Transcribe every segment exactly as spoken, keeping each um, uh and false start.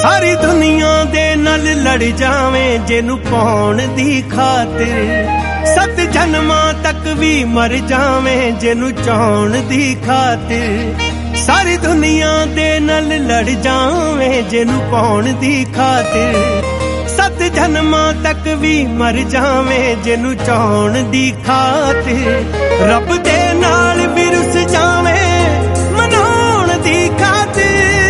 ਸਾਰੀ ਦੁਨੀਆ ਦੇ ਨਾਲ ਲੜ ਜਾਵੇਂ ਜਿਹਨੂੰ ਪਾਉਣ ਦੀ ਖਾਤਰ, ਸੱਤ ਜਨਮਾਂ ਤੱਕ ਵੀ ਮਰ ਜਾਵੇਂ ਜਿਹਨੂੰ ਚਾਹੁਣ ਦੀ ਖਾਤਰ। ਸਾਰੀ ਦੁਨੀਆ ਦੇ ਨਾਲ ਲੜ ਜਾਵੇਂ ਜਿਹਨੂੰ ਪਾਉਣ ਦੀ ਖਾਤਰ, ਸੱਤ ਜਨਮਾਂ ਤੱਕ ਵੀ ਮਰ ਜਾਵੇਂ ਜਿਹਨੂੰ ਚਾਹੁਣ ਦੀ ਖਾਤਰ। ਰੱਬ ਦੇ ਨਾਲ ਵੀ ਰੁੱਸ ਜਾਵੇਂ ਮਨਾਉਣ ਦੀ ਖਾਤਰ।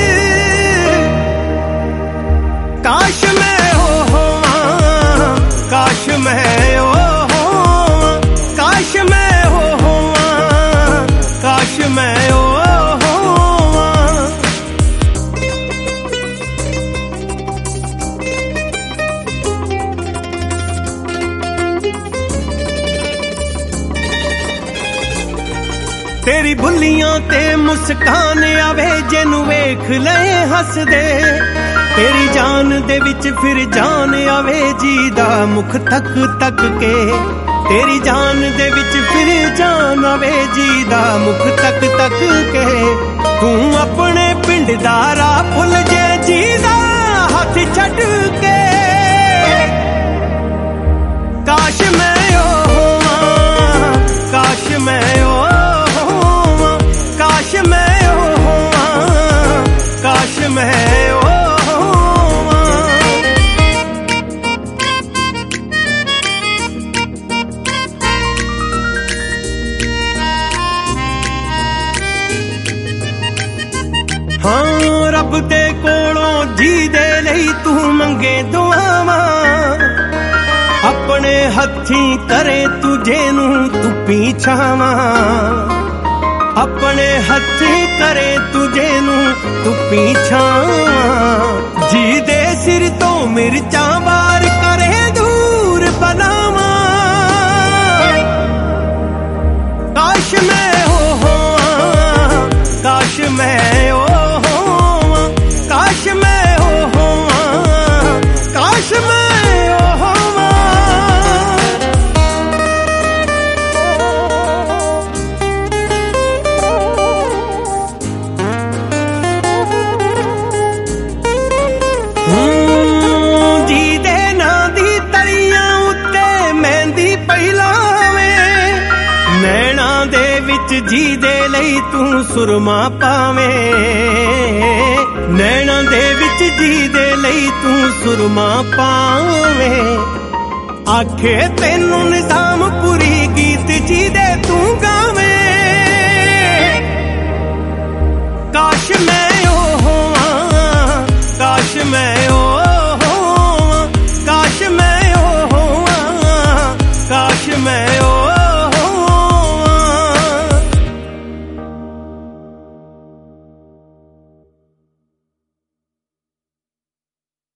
ਕਾਸ਼ ਮੈਂ ਉਹ ਹੋਵਾਂ, ਕਾਸ਼ ਮੈਂ ਉਹ ਹੋਵਾਂ, ਕਾਸ਼ ਮੈਂ ਉਹ ਹੋਵਾਂ, ਕਾਸ਼ ਮੈਂ ਉਹ ਹੋਵਾਂ। ਤੇਰੀ ਬੁੱਲੀਆਂ ਤੇ ਮੁਸਕਾਨ ਆਵੇ ਜਿਹਨੂੰ ਵੇਖ ਲਏ ਹੱਸਦੇ। ਤੇਰੀ ਜਾਨ ਦੇ ਵਿੱਚ ਫਿਰ ਜਾਨ ਆਵੇ ਜੀ ਦਾ ਮੁਖ ਤੱਕ ਤੱਕ ਕੇ। ਤੇਰੀ ਜਾਨ ਦੇ ਵਿੱਚ ਫਿਰ ਜਾਨ ਆਵੇ ਜੀ ਦਾ ਮੁਖ ਤੱਕ ਤੱਕ ਕੇ। ਤੂੰ ਆਪਣੇ ਪਿੰਡ ਦਾ ਰਾਹ ਭੁੱਲ ਜੇ ਜੀ ਦਾ ਹੱਥ ਛੱਡ ਕੇ। ਕਾਸ਼ ਮੈਂ ਉਹ ਹੋਵਾਂ, ਕਾਸ਼ ਮੈਂ ਉਹ ਹੋਵਾਂ, ਕਾਸ਼ ਮੈਂ ਉਹ ਹੋਵਾਂ, ਕਾਸ਼ ਮੈਂ ਉਹ। ਹਾਂ ਰੱਬ ਦੇ ਕੋਲੋਂ ਜੀ ਦੇ ਲਈ ਤੂੰ ਮੰਗੇ ਦੁਆਵਾਂ। ਆਪਣੇ ਹੱਥੀਂ ਕਰੇ ਤੁਝੇ ਨੂੰ ਧੁੱਪੀ ਛਾਵਾਂ। ਆਪਣੇ ਹੱਥੀਂ ਕਰੇ ਤੁਝੇ ਨੂੰ ਧੁੱਪੀ ਛਾਵਾਂ। ਜੀ ਦੇ ਸਿਰ ਤੋਂ ਮਿਰਚਾਂ ਵਾਰ ਕਰੇ ਦੂਰ ਬਲਾਵਾਂ। ਕਾਸ਼ ਮੈਂ ਉਹ ਹੋਵਾਂ, ਕਾਸ਼ ਮੈਂ ਉਹ ਹੋਵਾਂ, ਕਾਸ਼ ਮੈਂ ਉਹ ਹੋਵਾਂ, ਕਾਸ਼ ਮੈਂ ਉਹ ਹੋਵਾਂ। ਹੂੰ ਜੀ ਦੇ ਨਾਂ ਦੀ ਤਲੀਆਂ ਉੱਤੇ ਮਹਿੰਦੀ ਪਹਿਲਾਵੇਂ। ਨੈਣਾਂ ਦੇ ਵਿੱਚ ਜੀ ਦੇ ਲਈ ਤੂੰ ਸੁਰਮਾ ਪਾਵੇਂ। ਨੈਣਾਂ ਦੇ ਵਿੱਚ ਜੀ ਦੇ ਲਈ ਤੂੰ ਸੁਰਮਾ ਪਾਵੇਂ। ਆਖੇ ਤੈਨੂੰ ਨਿਜ਼ਾਮਪੁਰੀ ਗੀਤ ਜੀ ਦੇ ਤੂੰ ਗਾਵੇਂ। ਕਾਸ਼ ਮੈਂ ਉਹ